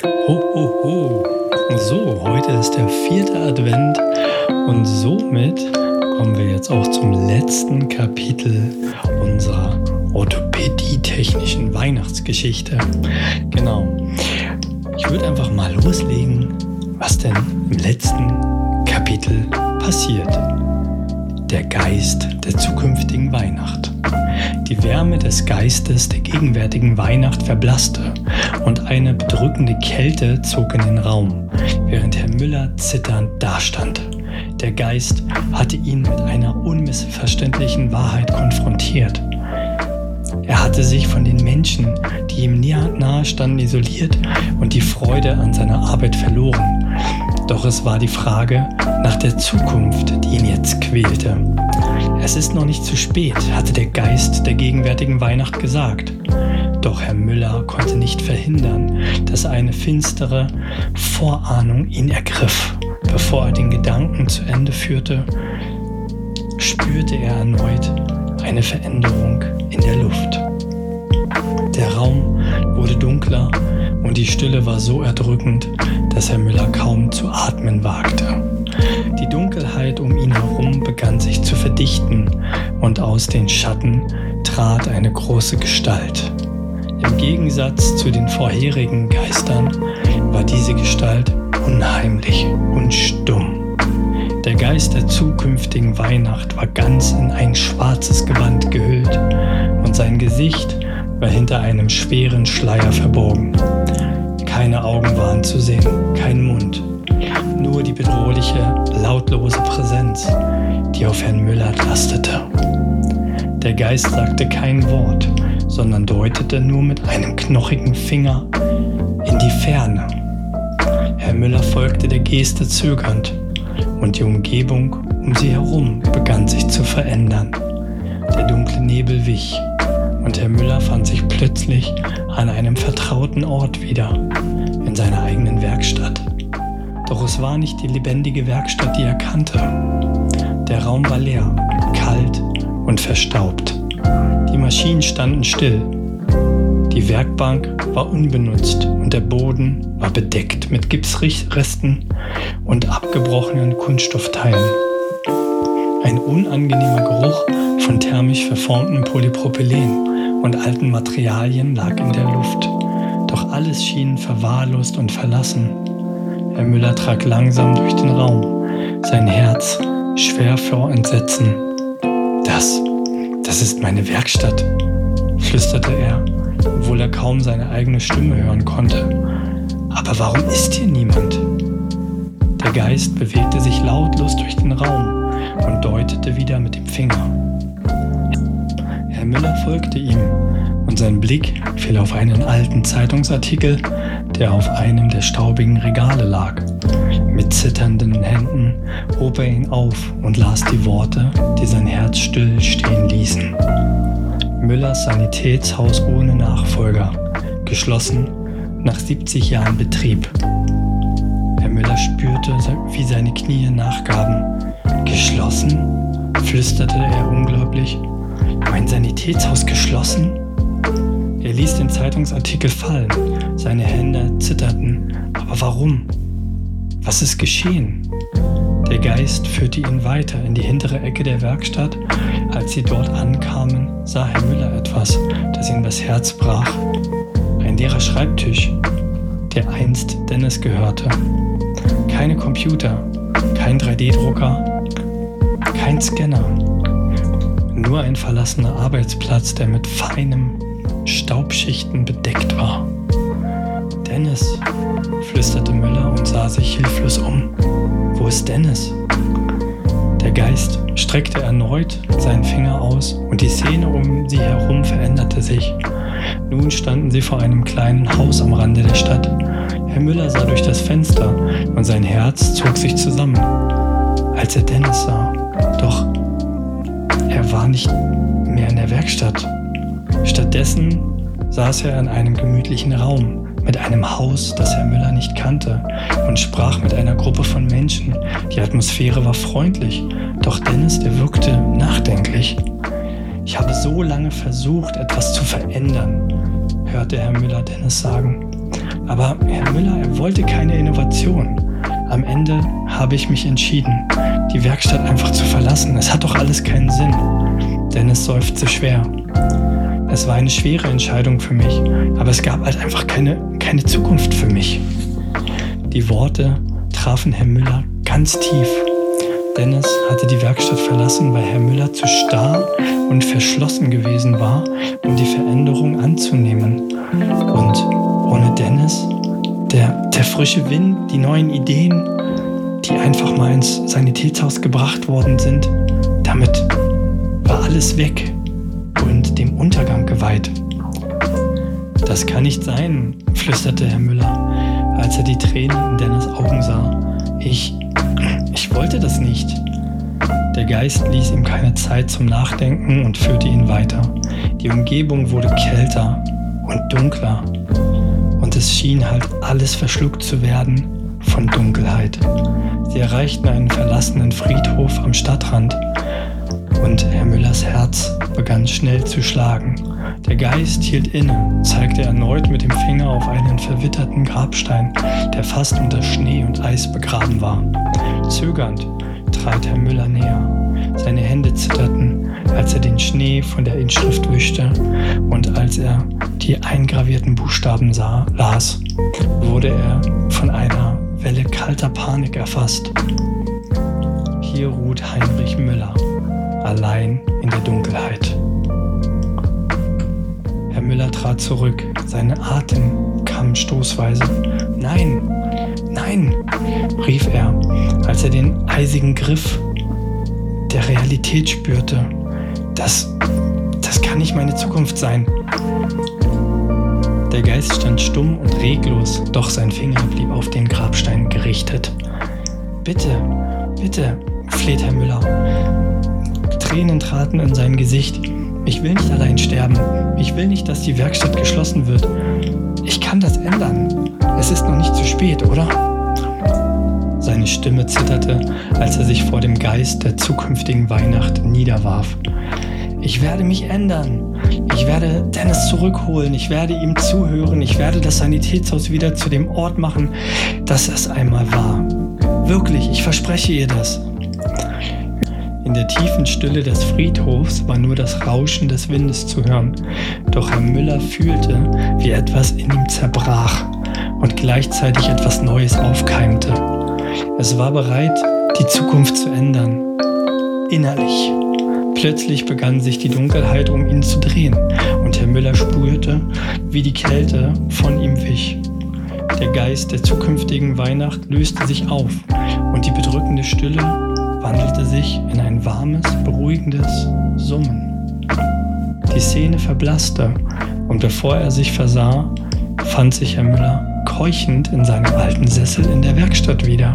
Ho, ho, ho. So, heute ist der 4. Advent und somit kommen wir jetzt auch zum letzten Kapitel unserer orthopädie-technischen Weihnachtsgeschichte. Genau. Ich würde einfach mal loslegen, was denn im letzten Kapitel passiert. Der Geist der zukünftigen Weihnacht. Die Wärme des Geistes der gegenwärtigen Weihnacht verblasste und eine bedrückende Kälte zog in den Raum, während Herr Müller zitternd dastand. Der Geist hatte ihn mit einer unmissverständlichen Wahrheit konfrontiert. Er hatte sich von den Menschen, die ihm nahe standen, isoliert und die Freude an seiner Arbeit verloren. Doch es war die Frage nach der Zukunft, die ihn jetzt quälte. Es ist noch nicht zu spät, hatte der Geist der gegenwärtigen Weihnacht gesagt. Doch Herr Müller konnte nicht verhindern, dass eine finstere Vorahnung ihn ergriff. Bevor er den Gedanken zu Ende führte, spürte er erneut eine Veränderung in der Luft. Der Raum wurde dunkler und die Stille war so erdrückend, dass Herr Müller kaum zu atmen wagte. Die Dunkelheit um ihn herum begann sich zu verdichten und aus den Schatten trat eine große Gestalt. Im Gegensatz zu den vorherigen Geistern war diese Gestalt unheimlich und stumm. Der Geist der zukünftigen Weihnacht war ganz in ein schwarzes Gewand gehüllt und sein Gesicht war hinter einem schweren Schleier verborgen. Keine Augen waren zu sehen, kein Mund, nur die bedrohliche, lautlose Präsenz, die auf Herrn Müller lastete. Der Geist sagte kein Wort, sondern deutete nur mit einem knochigen Finger in die Ferne. Herr Müller folgte der Geste zögernd und die Umgebung um sie herum begann sich zu verändern. Der dunkle Nebel wich und Herr Müller fand sich plötzlich an einem vertrauten Ort wieder, in seiner eigenen Werkstatt. Doch es war nicht die lebendige Werkstatt, die er kannte. Der Raum war leer, kalt und verstaubt. Die Maschinen standen still. Die Werkbank war unbenutzt und der Boden war bedeckt mit Gipsresten und abgebrochenen Kunststoffteilen. Ein unangenehmer Geruch von thermisch verformtem Polypropylen und alten Materialien lag in der Luft. Doch alles schien verwahrlost und verlassen. Herr Müller trat langsam durch den Raum, sein Herz schwer vor Entsetzen. Das ist meine Werkstatt, flüsterte er, obwohl er kaum seine eigene Stimme hören konnte. Aber warum ist hier niemand? Der Geist bewegte sich lautlos durch den Raum und deutete wieder mit dem Finger. Herr Müller folgte ihm und sein Blick fiel auf einen alten Zeitungsartikel, der auf einem der staubigen Regale lag. Mit zitternden Händen hob er ihn auf und las die Worte, die sein Herz still stehen ließen. Müllers Sanitätshaus ohne Nachfolger, geschlossen nach 70 Jahren Betrieb. Herr Müller spürte, wie seine Knie nachgaben. Geschlossen? Flüsterte er unglaublich. Mein Sanitätshaus geschlossen? Er ließ den Zeitungsartikel fallen. Seine Hände zitterten. Aber warum? Was ist geschehen? Der Geist führte ihn weiter in die hintere Ecke der Werkstatt. Als sie dort ankamen, sah Herr Müller etwas, das ihm das Herz brach. Ein leerer Schreibtisch, der einst Dennis gehörte. Keine Computer, kein 3D-Drucker, kein Scanner. Nur ein verlassener Arbeitsplatz, der mit feinen Staubschichten bedeckt war. Dennis, flüsterte Müller und sah sich hilflos um. Wo ist Dennis? Der Geist streckte erneut seinen Finger aus und die Szene um sie herum veränderte sich. Nun standen sie vor einem kleinen Haus am Rande der Stadt. Herr Müller sah durch das Fenster und sein Herz zog sich zusammen, als er Dennis sah. Doch er war nicht mehr in der Werkstatt. Stattdessen saß er in einem gemütlichen Raum mit einem Haus, das Herr Müller nicht kannte, und sprach mit einer Gruppe von Menschen. Die Atmosphäre war freundlich, doch Dennis, der wirkte nachdenklich. Ich habe so lange versucht, etwas zu verändern, hörte Herr Müller Dennis sagen. Aber Herr Müller, er wollte keine Innovation. Am Ende habe ich mich entschieden, die Werkstatt einfach zu verlassen. Es hat doch alles keinen Sinn. Dennis seufzte schwer. Es war eine schwere Entscheidung für mich, aber es gab halt einfach keine Zukunft für mich. Die Worte trafen Herrn Müller ganz tief. Dennis hatte die Werkstatt verlassen, weil Herr Müller zu starr und verschlossen gewesen war, um die Veränderung anzunehmen. Und ohne Dennis, der frische Wind, die neuen Ideen, die einfach mal ins Sanitätshaus gebracht worden sind, damit war alles weg und dem Untergang geweiht. Das kann nicht sein, flüsterte Herr Müller, als er die Tränen in Dennis Augen sah. Ich wollte das nicht. Der Geist ließ ihm keine Zeit zum Nachdenken und führte ihn weiter. Die Umgebung wurde kälter und dunkler und es schien halt alles verschluckt zu werden von Dunkelheit. Sie erreichten einen verlassenen Friedhof am Stadtrand und Herr Müllers Herz begann schnell zu schlagen. Der Geist hielt inne, zeigte erneut mit dem Finger auf einen verwitterten Grabstein, der fast unter Schnee und Eis begraben war. Zögernd trat Herr Müller näher. Seine Hände zitterten, als er den Schnee von der Inschrift wischte und als er die eingravierten Buchstaben las, wurde er von einer Welle kalter Panik erfasst. Hier ruht Heinrich Müller, allein in der Dunkelheit. Herr Müller trat zurück, sein Atem kam stoßweise. Nein, nein, rief er, als er den eisigen Griff der Realität spürte. Das kann nicht meine Zukunft sein. Der Geist stand stumm und reglos, doch sein Finger blieb auf den Grabstein gerichtet. Bitte, bitte, fleht Herr Müller. Tränen traten in sein Gesicht. Ich will nicht allein sterben. Ich will nicht, dass die Werkstatt geschlossen wird. Ich kann das ändern. Es ist noch nicht zu spät, oder? Seine Stimme zitterte, als er sich vor dem Geist der zukünftigen Weihnacht niederwarf. Ich werde mich ändern. Ich werde Dennis zurückholen. Ich werde ihm zuhören. Ich werde das Sanitätshaus wieder zu dem Ort machen, das es einmal war. Wirklich, ich verspreche ihr das. In der tiefen Stille des Friedhofs war nur das Rauschen des Windes zu hören. Doch Herr Müller fühlte, wie etwas in ihm zerbrach und gleichzeitig etwas Neues aufkeimte. Es war bereit, die Zukunft zu ändern. Innerlich. Plötzlich begann sich die Dunkelheit um ihn zu drehen und Herr Müller spürte, wie die Kälte von ihm wich. Der Geist der zukünftigen Weihnacht löste sich auf und die bedrückende Stille wandelte sich in ein warmes, beruhigendes Summen. Die Szene verblasste und bevor er sich versah, fand sich Herr Müller keuchend in seinem alten Sessel in der Werkstatt wieder.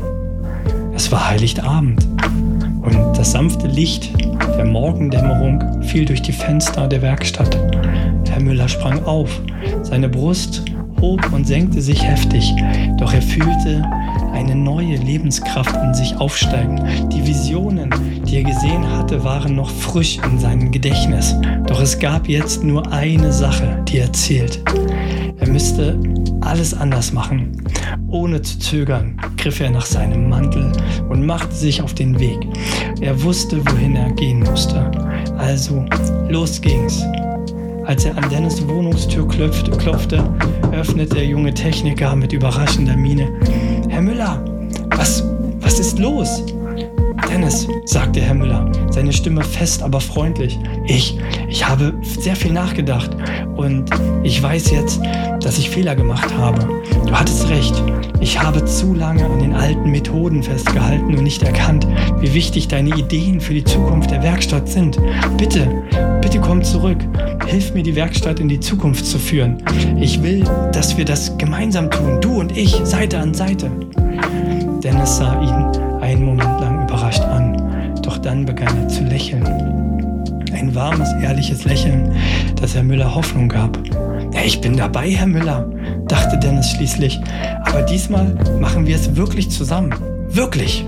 Es war Heiligabend und das sanfte Licht der Morgendämmerung fiel durch die Fenster der Werkstatt. Herr Müller sprang auf, seine Brust hob und senkte sich heftig, doch er fühlte eine neue Lebenskraft in sich aufsteigen. Die Visionen, die er gesehen hatte, waren noch frisch in seinem Gedächtnis. Doch es gab jetzt nur eine Sache, die er zählt. Er müsste alles anders machen. Ohne zu zögern griff er nach seinem Mantel und machte sich auf den Weg. Er wusste, wohin er gehen musste. Also, los ging's. Als er an Dennis' Wohnungstür klopfte, öffnete der junge Techniker mit überraschender Miene. Herr Müller, was ist los? Dennis, sagte Herr Müller, seine Stimme fest, aber freundlich. Ich habe sehr viel nachgedacht und ich weiß jetzt, dass ich Fehler gemacht habe. Du hattest recht. Ich habe zu lange an den alten Methoden festgehalten und nicht erkannt, wie wichtig deine Ideen für die Zukunft der Werkstatt sind. Bitte komm zurück. Hilf mir, die Werkstatt in die Zukunft zu führen. Ich will, dass wir das gemeinsam tun, du und ich, Seite an Seite. Dennis sah ihn einen Moment lang überrascht an, doch dann begann er zu lächeln. Ein warmes, ehrliches Lächeln, das Herr Müller Hoffnung gab. Ja, ich bin dabei, Herr Müller, dachte Dennis schließlich, aber diesmal machen wir es wirklich zusammen. Wirklich!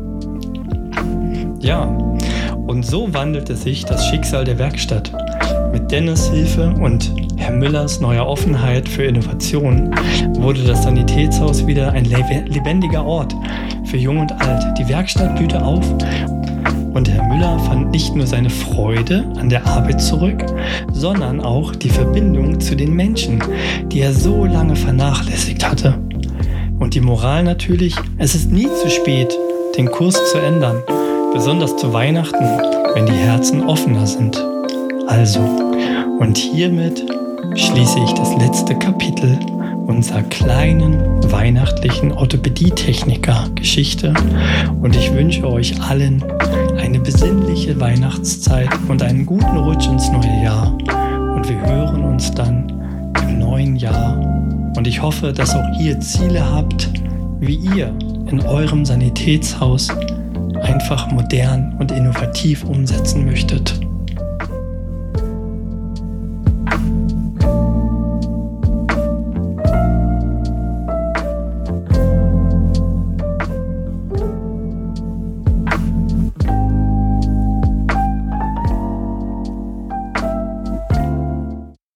Ja, und so wandelte sich das Schicksal der Werkstatt. Mit Dennis' Hilfe und Herr Müllers neuer Offenheit für Innovation wurde das Sanitätshaus wieder ein lebendiger Ort für Jung und Alt. Die Werkstatt blühte auf und Herr Müller fand nicht nur seine Freude an der Arbeit zurück, sondern auch die Verbindung zu den Menschen, die er so lange vernachlässigt hatte. Und die Moral natürlich, es ist nie zu spät, den Kurs zu ändern, besonders zu Weihnachten, wenn die Herzen offener sind. Also, und hiermit schließe ich das letzte Kapitel unserer kleinen weihnachtlichen Orthopädie-Techniker-Geschichte und ich wünsche euch allen eine besinnliche Weihnachtszeit und einen guten Rutsch ins neue Jahr und wir hören uns dann im neuen Jahr und ich hoffe, dass auch ihr Ziele habt, wie ihr in eurem Sanitätshaus einfach modern und innovativ umsetzen möchtet.